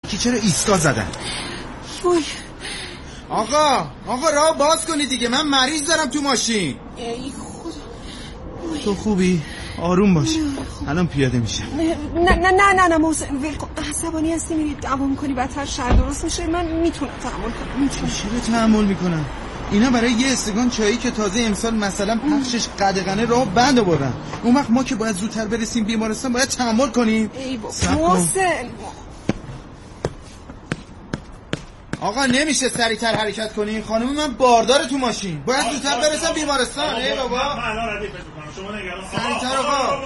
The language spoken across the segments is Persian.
کی چرا ایسکا زدن؟ وای آقا راه باز کنی دیگه، من مریض دارم تو ماشین. ای خدا. تو خوبی؟ آروم باش، الان پیاده میشم. نه محسن ول کن. عصبانی هستی میری دوام کنی بدتر شر درست میشه. من میتونم تحمل کنم. چرا تحمل میکنم؟ اینا برای یه استکان چایی که تازه امسال مثلا پخشش قدغنه راه بند آوردن، اون وقت ما که باید زودتر برسیم بیمارستان باید تحمل کنیم. ای بابا محسن. آقا نمیشه سریعتر حرکت کنیم؟ خانم من باردار تو ماشین، باید زودتر برسم بیمارستان. ای بابا من الان ردیف میکنم، شما نگران سریعتر آقا.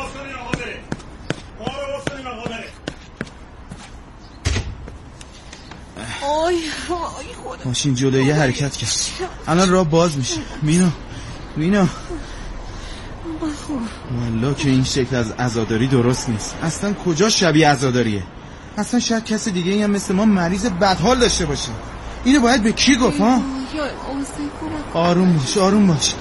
آی خدا. ماشین جلوی حرکت کرد، الان راه باز میشه. مینا والله که این شکل از عزاداری درست نیست. اصلا کجا شبیه عزاداریه؟ اصلا شاید کسی دیگه این هم مثل ما مریض بدحال داشته باشه. اینو باید به کی گفت ها؟ آروم باش.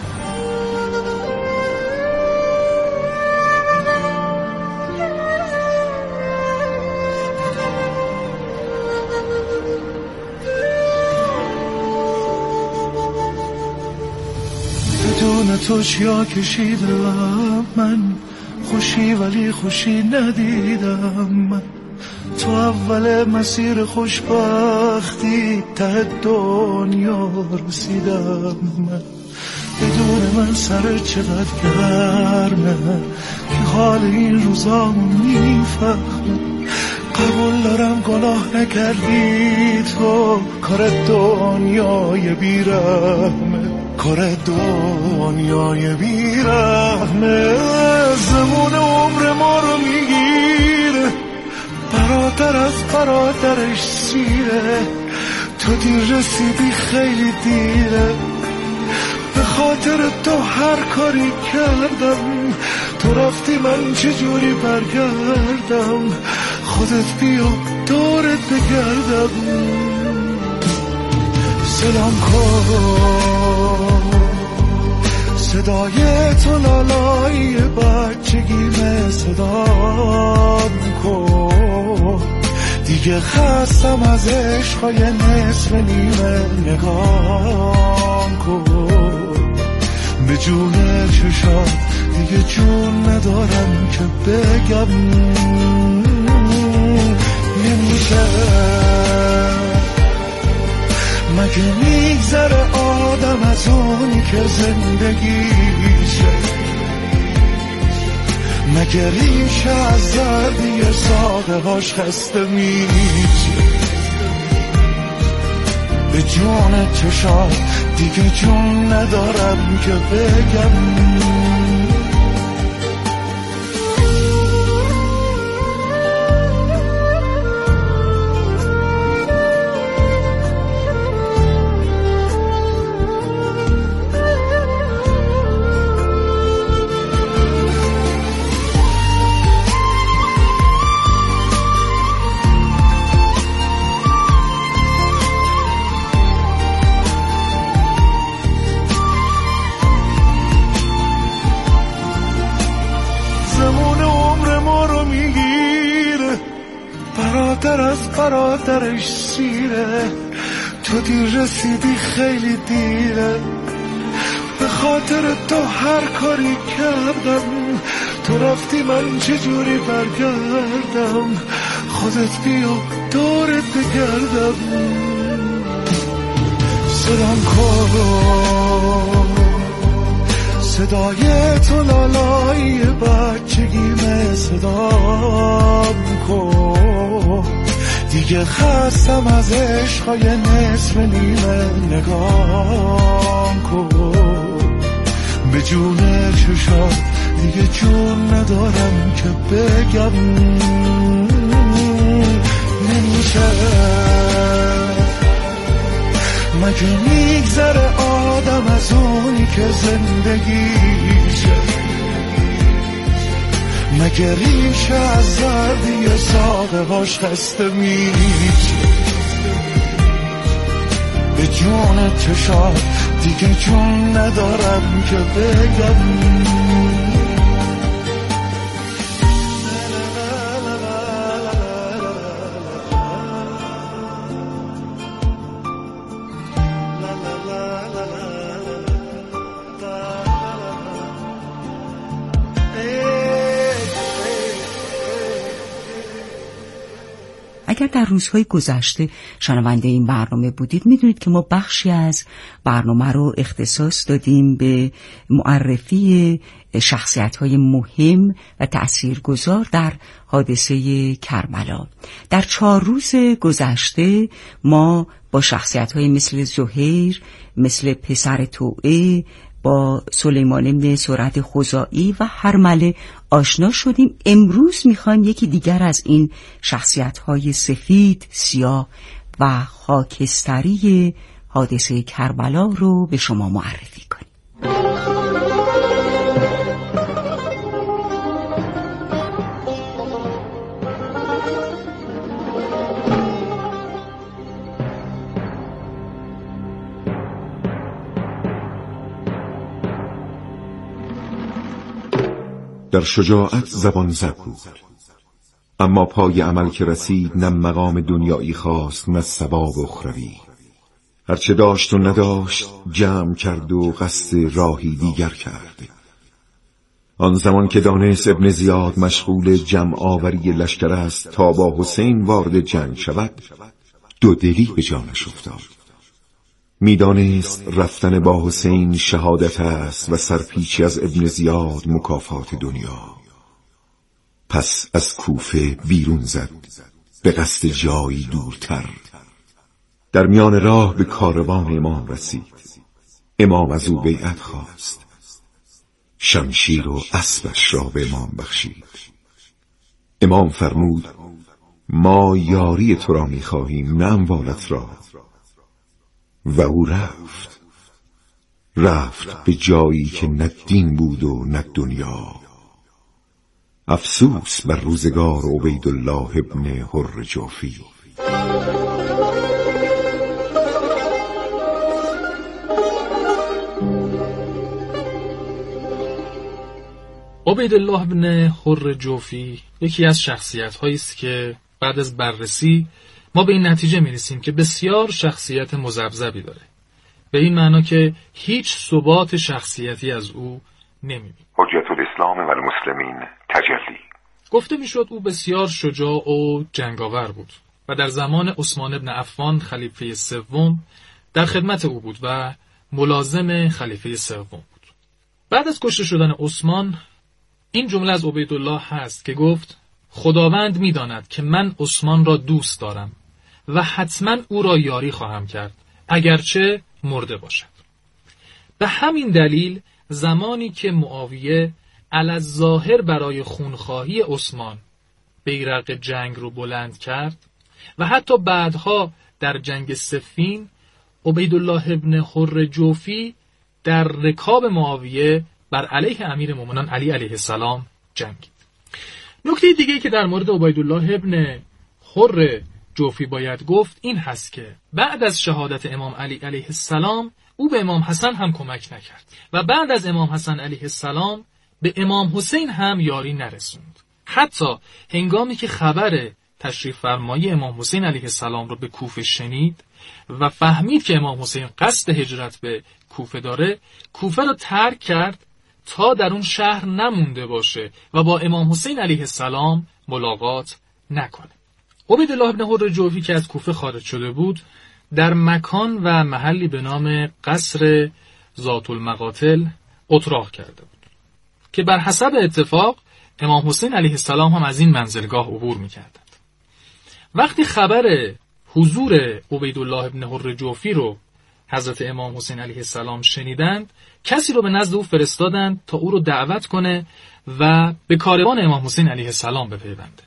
بدون تو چیا کشیدم من، خوشی ولی خوشی ندیدم من. تو اول مسیر خوشبختی ته دنیا رسیدم من. بدون من سر چقدر گرمه که حال این روزامو میفهمه. قبول دارم گناه نکردی تو، کار دنیای بیرحمه، کار دنیای بیرحمه. زمان عمر ما رو میگیره، برادر از برادرش سیره. تو دیر رسیدی خیلی دیره، به خاطر تو هر کاری کردم. تو رفتی من چجوری برگردم؟ خودت بیا دورت بگردم. سلام کن صدای تو لالای بچگیمه، صدا کن دیگه خستم از عشقای نصف نیمه. نگاه کن به جون چشات، دیگه جون ندارم که بگم. نمیشه مگه میگذره آدم از اونی که زندگیشه؟ مگه ریشه از زردی ساقه هاش خسته میشه؟ به جون چشات دیگه جون ندارم که بگم. برادرش سیره، تو دیر رسیدی خیلی دیره. به خاطر تو هر کاری کردم، تو رفتی من چجوری برگردم؟ خودت بیا دورت بگردم. سلام کن صدای تو لالای بچگیمه، صدا کن دیگه خستم از عشقای نصف نیمه. نگاه کن به جون چشات، دیگه جون ندارم که بگم. نمیشه مگه میگذره آدم از اونی که زندگیشه؟ مگه ریشه از زردی ساقه هاش خسته میشه؟ به جون چشات دیگه جون ندارم که بگم. در روزهای گذشته شنونده این برنامه بودید میدونید که ما بخشی از برنامه رو اختصاص دادیم به معرفی شخصیت‌های مهم و تأثیرگذار در حادثه کربلا. در 4 روز گذشته ما با شخصیت‌های مثل زهیر، مثل پسر توعه، با سلیمان بن سرعت خزاعی و هرمله آشنا شدیم. امروز میخوایم یکی دیگر از این شخصیت‌های سفید، سیاه و خاکستری حادثه کربلا رو به شما معرفی کنیم. در شجاعت زبان زد بود، اما پای عمل که رسید نه مقام دنیایی خواست نه ثواب اخروی. هرچه داشت و نداشت جمع کرد و قصد راهی دیگر کرد. آن زمان که دانست ابن زیاد مشغول جمع آوری لشکر است تا با حسین وارد جنگ شود، دودلی به جانش افتاد. میدانست رفتن با حسین شهادت است و سرپیچی از ابن زیاد مکافات دنیا. پس از کوفه بیرون زد به قصد جایی دورتر. در میان راه به کاروان امام رسید. امام از او بیعت خواست. شمشیر و اسبش را به امام بخشید. امام فرمود ما یاری تو را می‌خواهیم نه اموالت را. و او رفت به جایی که نه دین بود و نه دنیا. افسوس بر روزگار عبیدالله ابن حر جوفی. عبیدالله ابن حر جوفی یکی از شخصیت‌هایی است که بعد از بررسی ما به این نتیجه می‌رسیم که بسیار شخصیت مذبذبی داره، به این معنا که هیچ ثبات شخصیتی از او نمی‌بینیم. حجت الاسلام و المسلمین تجلی. گفته میشد او بسیار شجاع و جنگاور بود و در زمان عثمان ابن عفان خلیفه سوم در خدمت او بود و ملازم خلیفه سوم بود. بعد از کشته شدن عثمان این جمله از عبیدالله هست که گفت خداوند می‌داند که من عثمان را دوست دارم و حتما او را یاری خواهم کرد اگرچه مرده باشد. به همین دلیل زمانی که معاویه علی‌الظاهر برای خونخواهی عثمان بیرق جنگ رو بلند کرد و حتی بعدها در جنگ صفین عبیدالله ابن حر جوفی در رکاب معاویه بر علیه امیرالمومنین علی علیه السلام جنگید. نکته دیگه‌ای که در مورد عبیدالله ابن حر جوفی باید گفت این هست که بعد از شهادت امام علی علیه السلام او به امام حسن هم کمک نکرد و بعد از امام حسن علیه السلام به امام حسین هم یاری نرسوند. حتی هنگامی که خبر تشریف فرمایی امام حسین علیه السلام رو به کوفه شنید و فهمید که امام حسین قصد هجرت به کوفه داره، کوفه رو ترک کرد تا در اون شهر نمونده باشه و با امام حسین علیه السلام ملاقات نکنه. عبیدالله ابن حر جوفی که از کوفه خارج شده بود در مکان و محلی به نام قصر ذات المقاتل اتراق کرده بود که بر حسب اتفاق امام حسین علیه السلام هم از این منزلگاه عبور می‌کردند. وقتی خبر حضور عبیدالله ابن حر جوفی رو حضرت امام حسین علیه السلام شنیدند، کسی رو به نزد او فرستادند تا او رو دعوت کنه و به کاروان امام حسین علیه السلام بپیونده.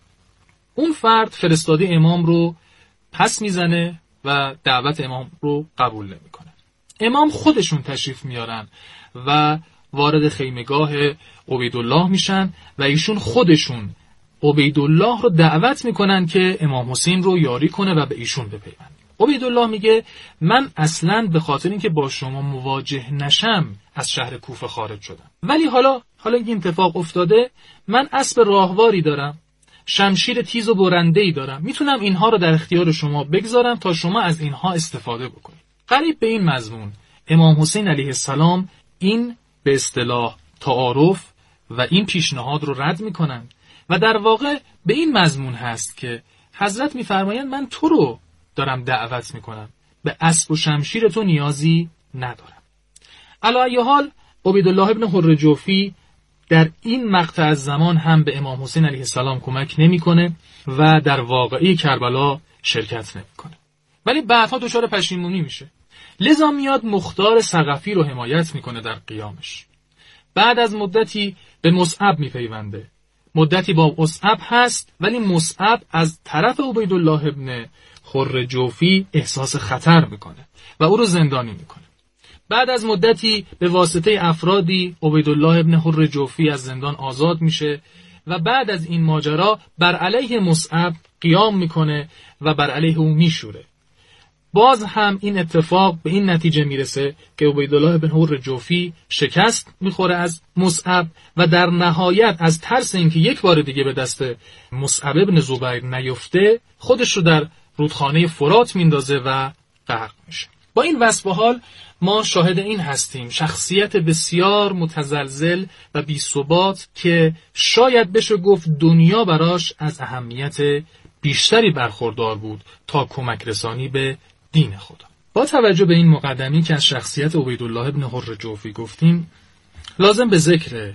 اون فرد فرستاده امام رو پس میزنه و دعوت امام رو قبول نمیکنه. امام خودشون تشریف میارن و وارد خیمگاه عبیدالله میشن و ایشون خودشون عبیدالله رو دعوت میکنن که امام حسین رو یاری کنه و به ایشون بپیونده. عبیدالله میگه من اصلاً به خاطر اینکه با شما مواجه نشم از شهر کوفه خارج شدم، ولی حالا این اتفاق افتاده، من اسب راهواری دارم، شمشیر تیز و برنده‌ای دارم، میتونم اینها رو در اختیار شما بگذارم تا شما از اینها استفاده بکنید. قریب به این مضمون امام حسین علیه السلام این به اصطلاح تعارف و این پیشنهاد رو رد میکنن و در واقع به این مضمون هست که حضرت میفرمایند من تو رو دارم دعوت میکنم، به اسب و شمشیر تو نیازی ندارم. علی ای حال عبیدالله ابن حر جوفی در این مقطع از زمان هم به امام حسین علیه السلام کمک نمیکنه و در واقعه کربلا شرکت نمیکنه، ولی بعدها دچار پشیمونی میشه. لذا میاد مختار ثقفی رو حمایت میکنه در قیامش. بعد از مدتی به مصعب میپیونده، مدتی با مصعب هست، ولی مصعب از طرف عبیدالله ابن حر جوفی احساس خطر میکنه و او رو زندانی میکنه. بعد از مدتی به واسطه افرادی عبیدالله ابن حر جوفی از زندان آزاد میشه و بعد از این ماجرا بر علیه مصعب قیام میکنه و بر علیه او میشوره. باز هم این اتفاق به این نتیجه میرسه که عبیدالله ابن حر جوفی شکست میخوره از مصعب و در نهایت از ترس اینکه یک بار دیگه به دست مصعب ابن زبیر نیفته خودش رو در رودخانه فرات میندازه و غرق میشه. با این وصف حال ما شاهد این هستیم شخصیت بسیار متزلزل و بی‌ثبات که شاید بشه گفت دنیا براش از اهمیت بیشتری برخوردار بود تا کمک رسانی به دین خدا. با توجه به این مقدمی که از شخصیت عبیدالله ابن حر جوفی گفتیم، لازم به ذکره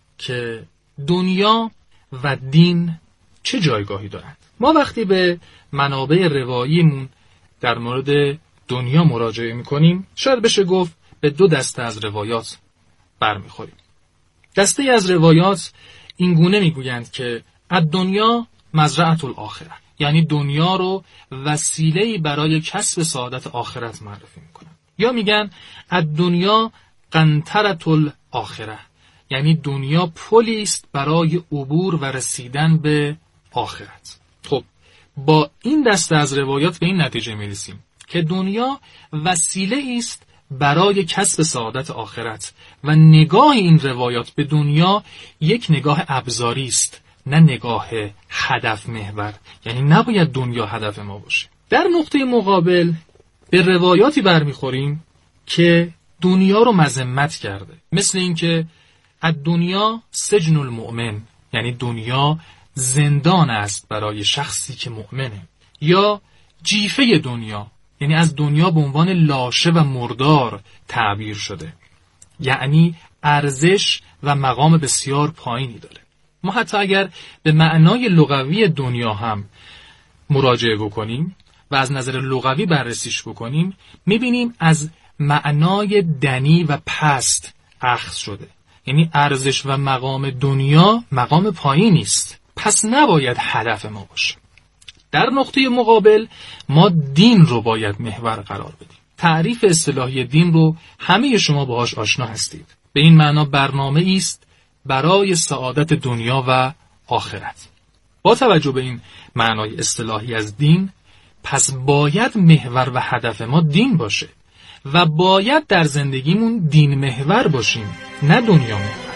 که دنیا و دین چه جایگاهی دارند. ما وقتی به منابع رواییمون در مورد دنیا مراجعه میکنیم، شاید بشه گفت به دو دسته از روایات برمیخوریم. دسته از روایات این گونه میگویند که الدنیا مزرعة الاخره، یعنی دنیا رو وسیله‌ای برای کسب سعادت آخرت معرفی میکنن. یا میگن الدنیا قنطرة الاخره، یعنی دنیا پلی است برای عبور و رسیدن به آخرت. خب با این دسته از روایات به این نتیجه میرسیم که دنیا وسیله است برای کسب سعادت آخرت و نگاه این روایات به دنیا یک نگاه ابزاری است، نه نگاه هدف محور، یعنی نباید دنیا هدف ما باشه. در نقطه مقابل به روایاتی برمیخوریم که دنیا رو مذمت کرده، مثل این که الدنیا سجن المؤمن، یعنی دنیا زندان است برای شخصی که مؤمنه، یا جیفه دنیا، یعنی از دنیا به عنوان لاشه و مردار تعبیر شده، یعنی ارزش و مقام بسیار پایینی داره. ما حتی اگر به معنای لغوی دنیا هم مراجعه بکنیم و از نظر لغوی بررسیش بکنیم، میبینیم از معنای دنی و پست اخذ شده، یعنی ارزش و مقام دنیا مقام پایینی است، پس نباید هدف ما باشه. در نقطه مقابل ما دین رو باید محور قرار بدیم. تعریف اصطلاحی دین رو همه شما باهاش آشنا هستید. به این معنا برنامه است برای سعادت دنیا و آخرت. با توجه به این معنای اصطلاحی از دین، پس باید محور و هدف ما دین باشه و باید در زندگیمون دین محور باشیم، نه دنیا محور.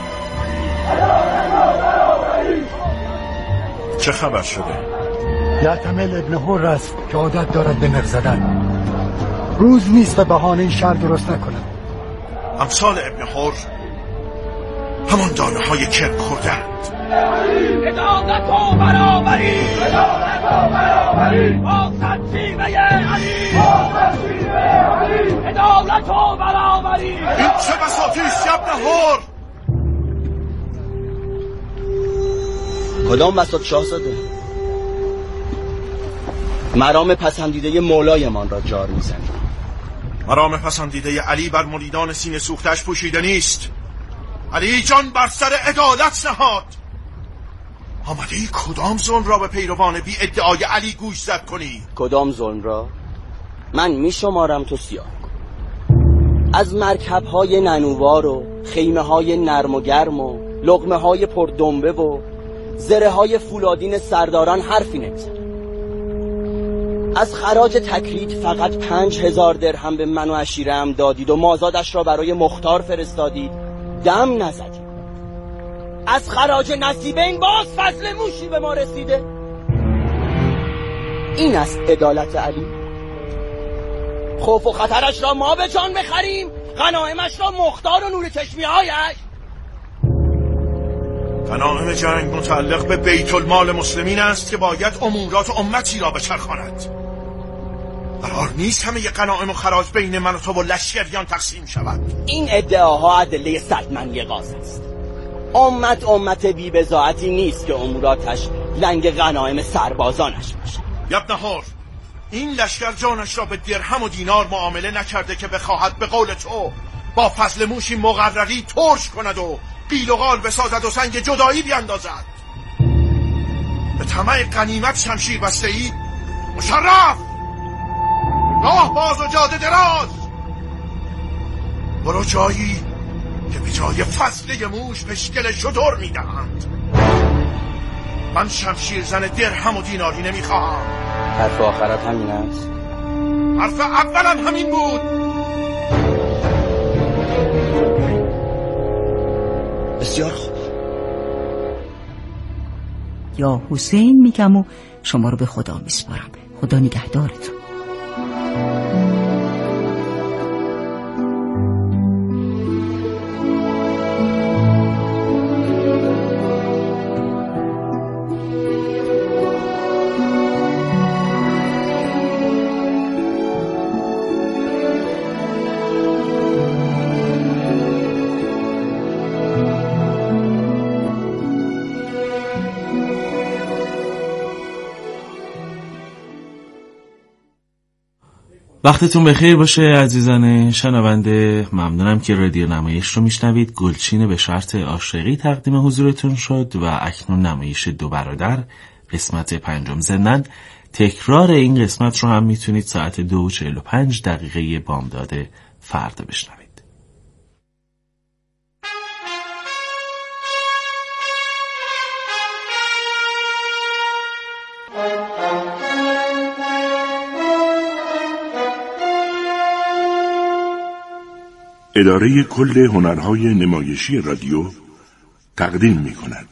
چه خبر شده؟ یعتمل ابن حر است که عادت دارد به نق زدن. روز نیست به بهانه شر درست نکنه. امثال ابن حر همان دانه های کرم خوردند. عدالت و برابری، عدالت و برابری، با سرچیمه علی، با سرچیمه علی، عدالت و برابری. این چه بساطی است ابن حر؟ کدام بساط شاهزاده؟ مرام پسندیده مولایمان را جار می‌زنید. مرام پسندیده علی بر مریدان سینه سوختش پوشیده نیست. علی جان بر سر عدالت نهاد. آمده ای کدام ظلم را به پیروان بی ادعای علی گوش زد کنی؟ کدام ظلم را؟ من میشمارم تو سیاه کن. از مرکب‌های ننوار و خیمه‌های نرم و گرم و لقمه‌های پردنبه و زره‌های فولادین سرداران حرفی نگذر. از خراج تکرید فقط 5000 درهم به من و عشیره‌ام دادید و مازادش را برای مختار فرستادید، دم نزدید. از خراج نصیبین باز فضل موشی به ما رسیده. این است عدالت علی. خوف و خطرش را ما به جان بخریم، غنایمش را مختار و نور چشمی‌هایش. غنایم جنگ متعلق به بیت المال مسلمین است که باید امورات امتی را بچرخاند. قرار نیست همه غنایم و خراج بین من و تو و لشکریان تقسیم شود. این ادعاها ادله صدمنی غاز است. امت بی بضاعتی نیست که اموراتش لنگ غنایم سربازانش باشه. ابن حر، این لشکر جانش را به درهم و دینار معامله نکرده که بخواهد به قول تو با فضل موشی مقرری ترش کند و قیل و قال بسازد و سنگ جدایی بیندازد. به طمع غنیمت شمشیر بسته ای؟ مشرف، راه باز و جاده دراز، برو جایی که به جای فضله موش پشگل شتر میدهند. من شمشیر زن درهم و دیناری نمیخواهم. حرف آخرت همین است؟ حرف اولم همین بود. بسیار خوب. یا حسین میگم و شما رو به خدا میسپارم. خدا نگهدارتون. وقتتون بخیر باشه عزیزان شنونده. ممنونم که رادیو نمایش رو میشنوید. گلچین به شرط عاشقی تقدیم حضورتون شد و اکنون نمایش دو برادر قسمت 5 ضمناً تکرار این قسمت رو هم میتونید ساعت 2:45 بامداد فردا بشنوید. اداره کل هنرهای نمایشی رادیو تقدیم می‌کند.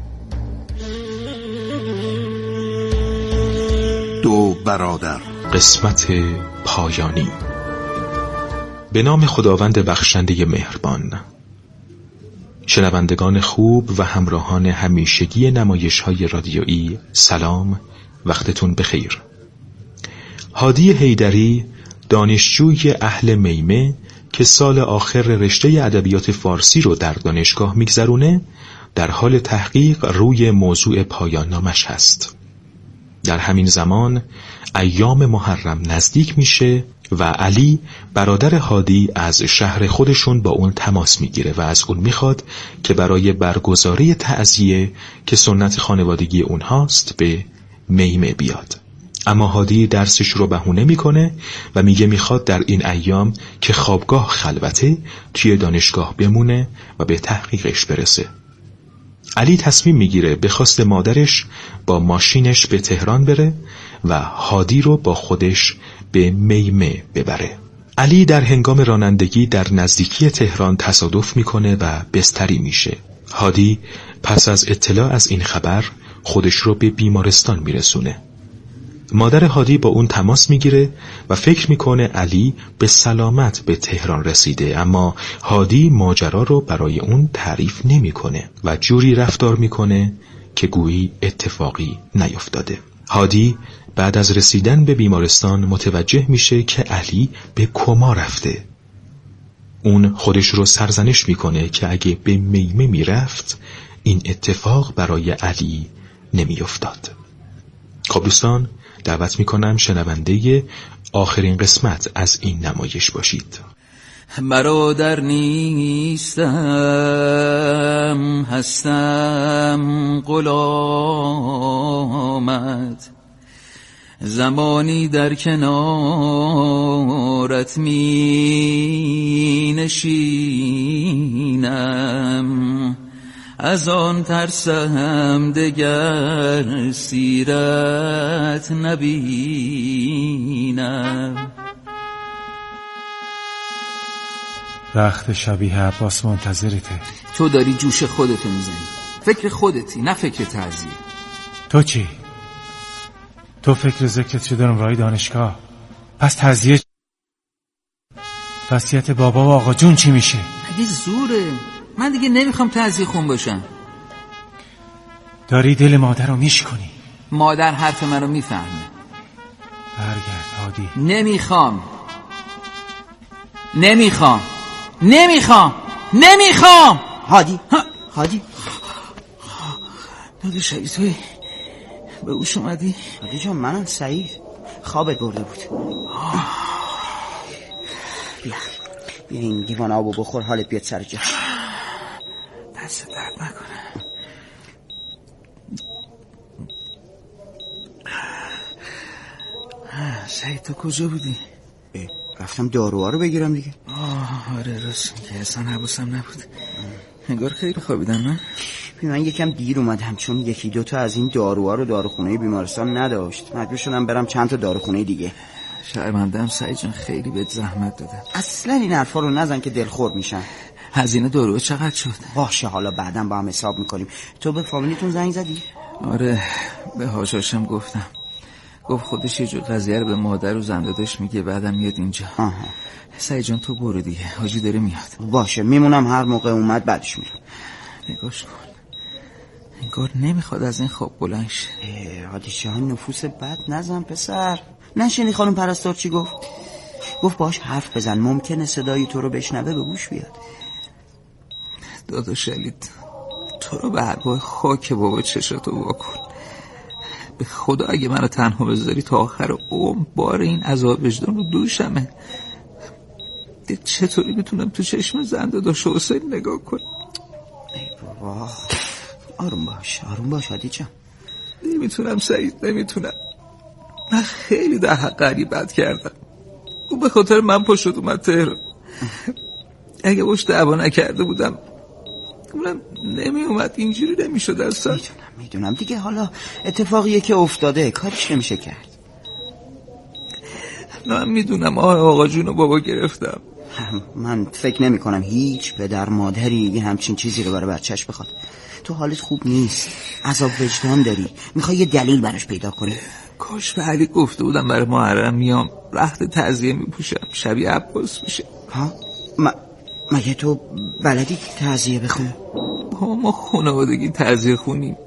دو برادر، قسمت پایانی. به نام خداوند بخشنده مهربان. شنوندگان خوب و همراهان همیشگی نمایش‌های رادیویی، سلام، وقتتون بخیر. هادی حیدری، دانشجوی اهل میمه که سال آخر رشته ادبیات فارسی رو در دانشگاه میگذرونه، در حال تحقیق روی موضوع پایان نامش هست. در همین زمان ایام محرم نزدیک میشه و علی برادر هادی از شهر خودشون با اون تماس میگیره و از اون میخواد که برای برگزاری تعزیه که سنت خانوادگی اونهاست به میمه بیاد. اما هادی درسش رو بهونه میکنه و میگه میخواد در این ایام که خوابگاه خلوته توی دانشگاه بمونه و به تحقیقش برسه. علی تصمیم میگیره به خواست مادرش با ماشینش به تهران بره و هادی رو با خودش به میمه ببره. علی در هنگام رانندگی در نزدیکی تهران تصادف میکنه و بستری میشه. هادی پس از اطلاع از این خبر خودش رو به بیمارستان میرسونه. مادر هادی با اون تماس میگیره و فکر میکنه علی به سلامت به تهران رسیده، اما هادی ماجرا رو برای اون تعریف نمیکنه و جوری رفتار میکنه که گویی اتفاقی نیفتاده. هادی بعد از رسیدن به بیمارستان متوجه میشه که علی به کما رفته. اون خودش رو سرزنش میکنه که اگه به میمه میرفت این اتفاق برای علی نمیافتاد. خب دوستان، دعوت میکنم شنونده آخرین قسمت از این نمایش باشید. برادر نیستم، هستم غلامت، زمانی در کنارت می نشینم، از آن ترسم دگر سیرت نبینم. رخت شبیه عباس منتظرته. تو داری جوش خودتو میزنی، فکر خودتی نه فکر تعزیه. تو چی؟ تو فکر ذکرت شده نمرای دانشگاه، پس تعزیه وصیت بابا و آقا جون چی میشه؟ اگه زوره، من دیگه نمیخوام تعزیه خون باشم. داری دل مادر رو میشکنی. مادر حرف من رو میفهمه. برگرد هادی. نمیخوام. هادی داده شبیه توی به اوش اومدی؟ هادی جان منم سعید، خوابت برده بود. بیا این لیوان آبو بخور حالت بیاد سر جاش. دست درد نکنه. سعید تو کجا بودی؟ رفتم داروها رو بگیرم دیگه. آره راست میگه، اصلا حواسم نبود. انگار خیلی خوابیدم من. من یکم دیر اومدم چون یکی دوتا از این داروها رو داروخونه بیمارستان نداشت. مجبور شدم برم چند تا داروخونه دیگه. شرمنده‌ام سعید جان، خیلی بهت زحمت دادم. اصلا این حرفا رو نزن که دلخور میشن. هزینه دارو چقدر شد؟ باشه حالا بعدم با هم حساب میکنیم. تو به فامیلیتون زنگ زدی؟ آره به هاشاشم گفتم. گفت خودش یه جور قضیه رو به مادر و زنداداش میگه، بعدم میاد اینجا. سعید جان تو برو دیگه، حاجی داره میاد. باشه میمونم، هر موقع اومد بعدش میرم. نگاش کن، انگار نمیخواد از این خواب بلند شه. هادی جان نفوس بد نزن پسر. نشینی خانم پرستار چی گفت؟ گفت باش حرف بزن، ممکنه صدای تو رو بشنوه به گوش بیاد. داداش علی تو رو به حربای خاک بابا چشاتو واکن. به خدا اگه منو تنها بذاری تا آخر عمر بار این عذاب وجدان رو دوشمه. چطوری میتونم تو چشم زنداداش حسین نگاه کنم؟ ای بابا آروم باش هادی جان. نمیتونم سعید، نمیتونم. من خیلی در حق علی بد کردم. او به خاطر من پشت اومد تهران. اگه باش دعوا نکرده بودم اونم نمی اومد، اینجوری نمیشد اصلا. میدونم دیگه، حالا اتفاقیه که افتاده، کارش نمیشه کرد. من میدونم آقا جون و بابا گرفتم. من فکر نمی کنم هیچ پدر مادری یه همچین چیزی رو برای بچهش بخواد. تو حالت خوب نیست، عذاب وجدان داری، میخوای یه دلیل براش پیدا کنی. کاش به علی گفته بودم برای محرم میام رخت تعزیه میپوشم، شبیه عباس میشه. ها؟ مگه تو بلدی تعزیه بخونی؟ ما خانوادگی تعزیه خونیم.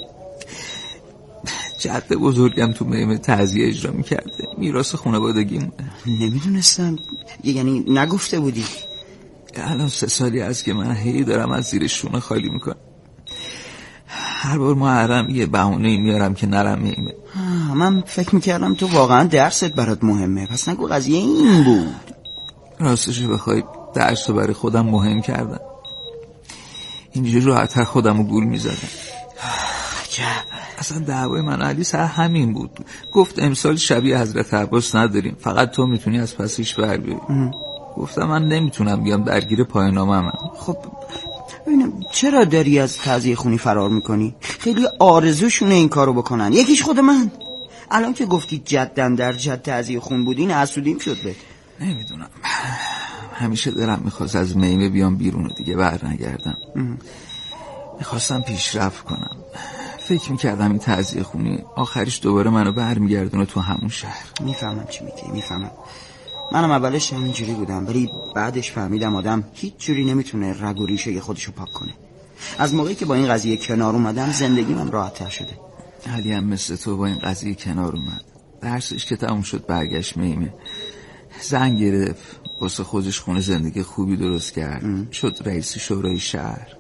جد بزرگم تو میمه تعزیه اجرا میکرده، میراث خانوادگیمونه. نمیدونستم، یعنی نگفته بودی؟ الان 3 سالی هست که من هی دارم از زیر شونه خالی میکنم. هر بار محرم یه بهونه میارم که نرم میمه. من فکر میکردم تو واقعا درست برات مهمه، پس نگو قضیه این بود. راستشو بخوای درس رو برای خودم مهم کردم، اینجوری راحت‌تر خودم رو گول میزدم. عجب. اصلا دعوای من علی سر همین بود. گفت امسال شبیه حضرت عباس نداریم، فقط تو میتونی از پسش بر بیاری. گفتم من نمیتونم بیام درگیر پایان‌نامه‌ام. خب ببینم چرا داری از تعزیه خونی فرار میکنی؟ خیلی آرزوشونه این کارو بکنن، یکیش خود من. الان که گفتی جدن در جد تعزیه خون بودین حسودیم شد به. نمیدونم، همیشه دلم میخواست از میمه بیام بیرون و دیگه بر نگردم. میخواستم پیشرفت کنم. فکر میکردم این تعزیه خونی آخرش دوباره منو برمیگردونه تو همون شهر. میفهمم چی میگی، میفهمم. منم اولش همینجوری بودم، ولی بعدش فهمیدم آدم هیچ جوری نمیتونه رگ و ریشه خودشو پاک کنه. از موقعی که با این قضیه کنار اومدم زندگیم راحت‌تر شده. علی هم مثل تو با این قضیه کنار اومد. درسش که تموم شد برگشت میمه. زنگ گرفت، واسه خودش خونه زندگی خوبی درست کرد. شد رئیس شورای شهر.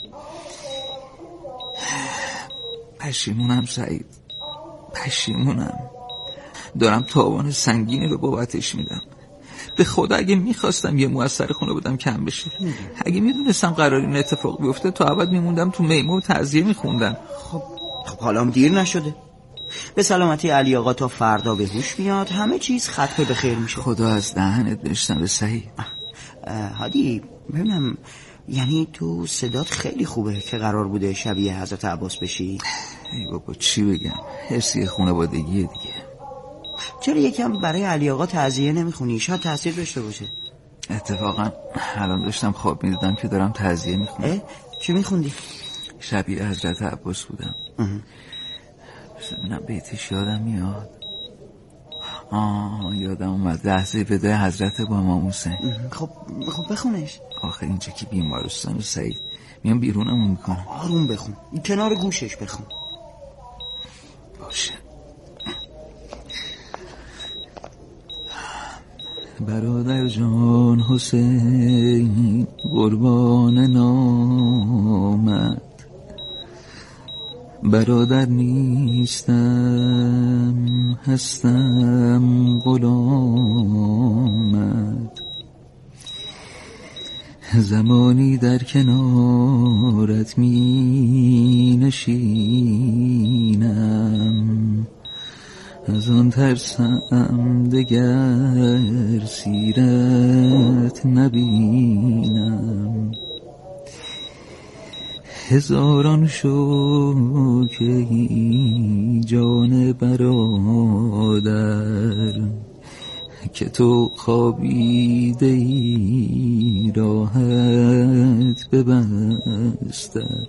پشیمونم سعید، پشیمونم. دارم تاوان سنگینی به بابتش میدم. به خدا اگه میخواستم یه موثر خونه بودم کم بشه. اگه میدونستم قرار این اتفاق بیفته تا ابد میموندم تو میمه و تعزیه میخوندم. خب حالا هم دیر نشده. به سلامتی علی آقا تا فردا به هوش میاد همه چیز ختم به خیر میشه. خدا از دهنت بشنوه سعید. هادی ببینم، یعنی تو صدات خیلی خوبه که قرار بوده شبیه حضرت عباس بشی. ای بابا چی بگم، حسی خانوادگیه دیگه. چرا یکم برای علی آقا تعزیه نمیخونی؟ شاید تاثیر داشته باشه. اتفاقا الان داشتم خواب میدیدم که دارم تعزیه میخونم. چی میخوندی؟ شبیه حضرت عباس بودم. ببینم بیتش یادم میاد. یادم اومد لحظه بدای حضرت با امام حسین. خب بخونش. آخه اینجا که بیمارستان سعید، میام بیرونمون میکنم. آروم بخون، کنار گوشش بخون. باشه. برادر جان حسین قربان نامت، برادر نیستم هستم غلامت، زمانی در کنارت می نشینم، از آن ترسم دگر سیرت نبینم. هزاران شکر جان برادر که تو خوابیده ای راحت ببستر،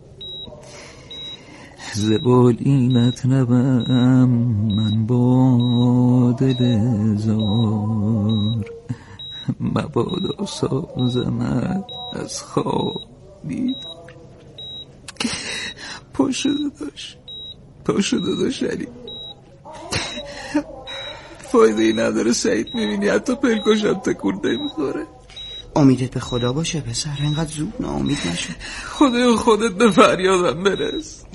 زبالینت نبم من با دل زار، مبادا سازمت از خواب بیدار. پاشو داداش علی، فایده ای نداره سعید، میبینی حتی پلکاشم تکونده میخوره. امیدت به خدا باشه پسر، اینقدر زود ناامید نشو. خدای خودت به فریادم برس.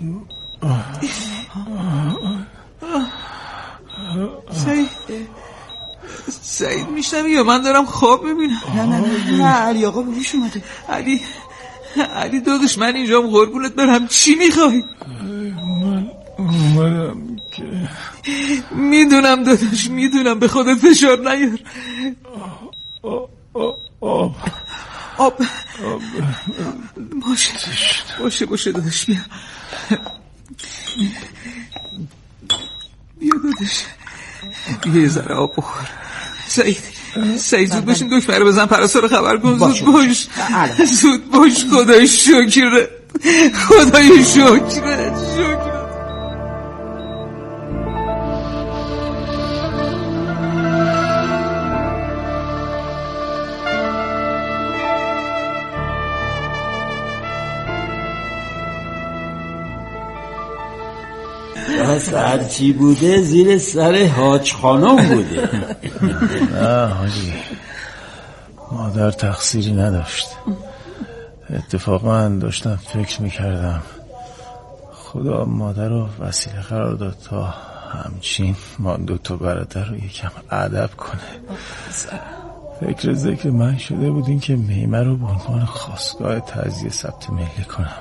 سعید میشنمی یا من دارم خواب میبینم؟ نه علی آقا به هوش اومده. علی داداش من اینجام قربونت برم، چی میخوای؟ من اومدم که میدونم داداش، میدونم، به خودت فشار نیار. آب باشه داداش، بیا داداش، بیا یه ذره آب بخور. سعید زود باشین دکتر بزن، پرستار خبر کن. زود باش خدای شکر. هرچی بوده زیر سر حاج خانم بوده. نه حاجی، مادر تقصیری نداشت. اتفاقا داشتم فکر میکردم خدا مادر رو وسیله قرار داد تا همچین ما دوتا برادر رو یکم ادب کنه. فکر ذکر من شده بود این که میمه رو به عنوان خواستگاه تعزیه ثبت ملی کنم.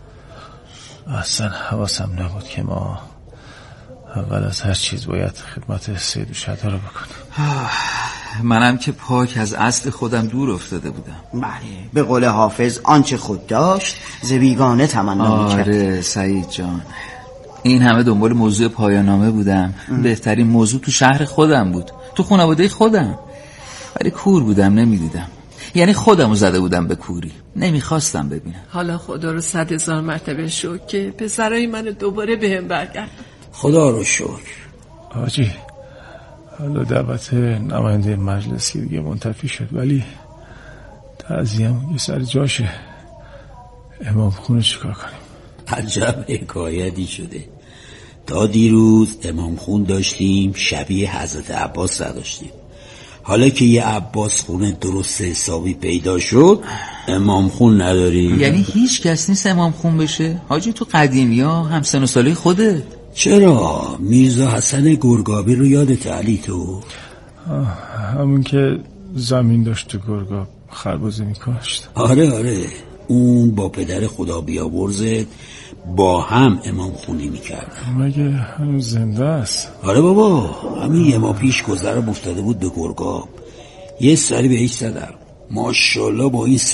اصلا حواسم نبود که ما اول از هر چیز باید خدمت سید و شهدا رو بکنیم. منم که پاک از اصل خودم دور افتاده بودم. بله، به قول حافظ آنچه خود داشت ز بیگانه تمنا می‌کرد. آره سعید جان، این همه دنبال موضوع پایان‌نامه بودم. بهترین موضوع تو شهر خودم بود، تو خانواده خودم، ولی کور بودم، نمیدیدم. یعنی خودمو زده بودم به کوری، نمیخواستم ببینم. حالا خدا رو 100,000 مرتبه شکر که پسرای منو دوباره بهم برگردوند. خدا رو شکر. حاجی حالا دعوت نماینده مجلسی دیگه منتفی شد، ولی تعزیه‌مون یه سر جاشه. امام خونه چیکار کنیم؟ عجب حکایتی شده. تا دیروز امام خون داشتیم، شبیه حضرت عباس نداشتیم. حالا که یه عباس خونه درست حسابی پیدا شد، امام خون نداریم. یعنی هیچ کس نیست امام خون بشه؟ حاجی تو قدیمی ها هم سن و ساله خودت. چرا؟ میرزا حسن گرگابی رو یادت علی تو؟ همون که زمین داشت تو گرگاب خربزه میکاشت. آره اون با پدر خدا بیامرزت با هم امام خونی میکرد. مگه هنوز زنده است؟ آره بابا، همین یه ماه پیش گذرم افتاده بود به گرگاب. یه سری بهش زدم، ماشاءالله با این